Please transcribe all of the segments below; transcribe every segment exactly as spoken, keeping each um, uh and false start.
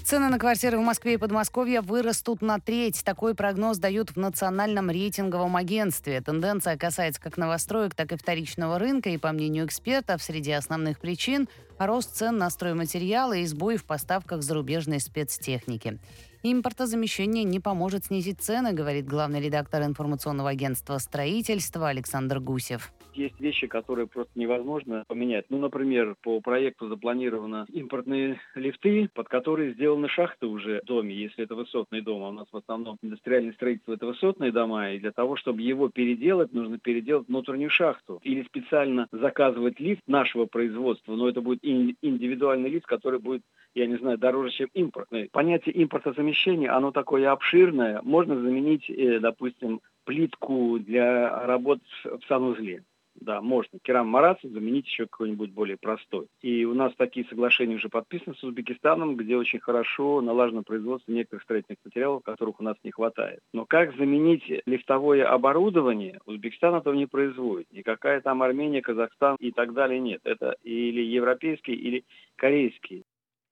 Цены на квартиры в Москве и Подмосковье вырастут на треть. Такой прогноз дают в Национальном рейтинговом агентстве. Тенденция касается как новостроек, так и вторичного рынка. И, по мнению экспертов, среди основных причин – рост цен на стройматериалы и сбои в поставках зарубежной спецтехники. Импортозамещение не поможет снизить цены, говорит главный редактор информационного агентства строительства Александр Гусев. Есть вещи, которые просто невозможно поменять. Ну, например, по проекту запланированы импортные лифты, под которые сделаны шахты уже в доме, если это высотный дом. А у нас в основном индустриальное строительство – это высотные дома, и для того, чтобы его переделать, нужно переделать внутреннюю шахту. Или специально заказывать лифт нашего производства, но это будет индивидуальный лифт, который будет, я не знаю, дороже, чем импортный. Понятие импортозамещения, оно такое обширное. Можно заменить, допустим, плитку для работ в санузле. Да, можно. Керам-мараций заменить еще какой-нибудь более простой. И у нас такие соглашения уже подписаны с Узбекистаном, где очень хорошо налажено производство некоторых строительных материалов, которых у нас не хватает. Но как заменить лифтовое оборудование, Узбекистан этого не производит. Никакая там Армения, Казахстан и так далее нет. Это или европейские, или корейские.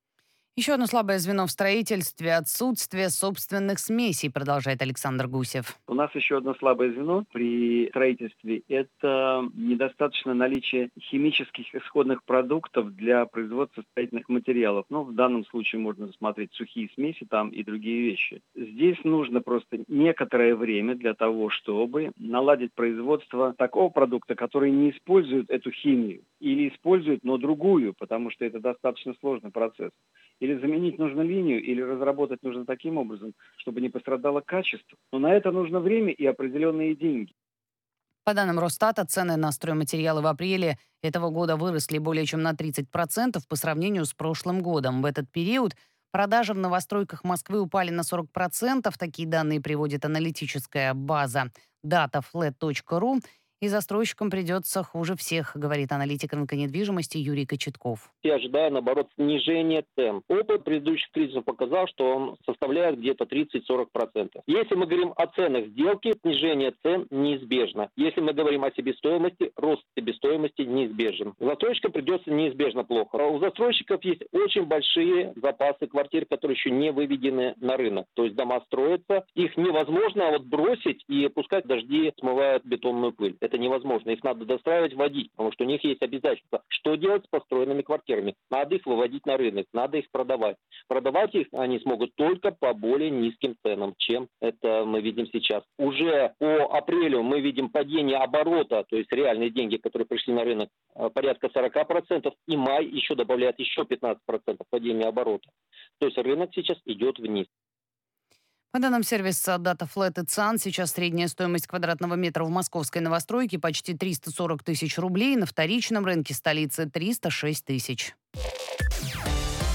Еще одно слабое звено в строительстве – отсутствие собственных смесей, продолжает Александр Гусев. У нас еще одно слабое звено при строительстве – это недостаточное наличие химических исходных продуктов для производства строительных материалов. Ну, в данном случае можно рассмотреть сухие смеси там и другие вещи. Здесь нужно просто некоторое время для того, чтобы наладить производство такого продукта, который не использует эту химию или использует, но другую, потому что это достаточно сложный процесс. Или заменить нужно линию, или разработать нужно таким образом, чтобы не пострадало качество. Но на это нужно время и определенные деньги. По данным Росстата, цены на стройматериалы в апреле этого года выросли более чем на тридцать процентов по сравнению с прошлым годом. В этот период продажи в новостройках Москвы упали на сорок процентов. Такие данные приводит аналитическая база дата флэт точка ру. И застройщикам придется хуже всех, говорит аналитик рынка недвижимости Юрий Кочетков. Я ожидаю, наоборот, снижения цен. Опыт предыдущих кризисов показал, что он составляет где-то тридцать-сорок процентов. Если мы говорим о ценах сделки, снижение цен неизбежно. Если мы говорим о себестоимости, рост себестоимости неизбежен. Застройщикам придется неизбежно плохо. У застройщиков есть очень большие запасы квартир, которые еще не выведены на рынок. То есть дома строятся, их невозможно вот бросить и пускать дожди смывают бетонную пыль. Это невозможно. Их надо достраивать, вводить, потому что у них есть обязательства. Что делать с построенными квартирами? Надо их выводить на рынок, надо их продавать. Продавать их они смогут только по более низким ценам, чем это мы видим сейчас. Уже по апрелю мы видим падение оборота, то есть реальные деньги, которые пришли на рынок, порядка сорок процентов. И май еще добавляет еще пятнадцать процентов падения оборота. То есть рынок сейчас идет вниз. По данным сервиса DataFlat и ЦАН, сейчас средняя стоимость квадратного метра в московской новостройке почти триста сорок тысяч рублей, на вторичном рынке столицы триста шесть тысяч.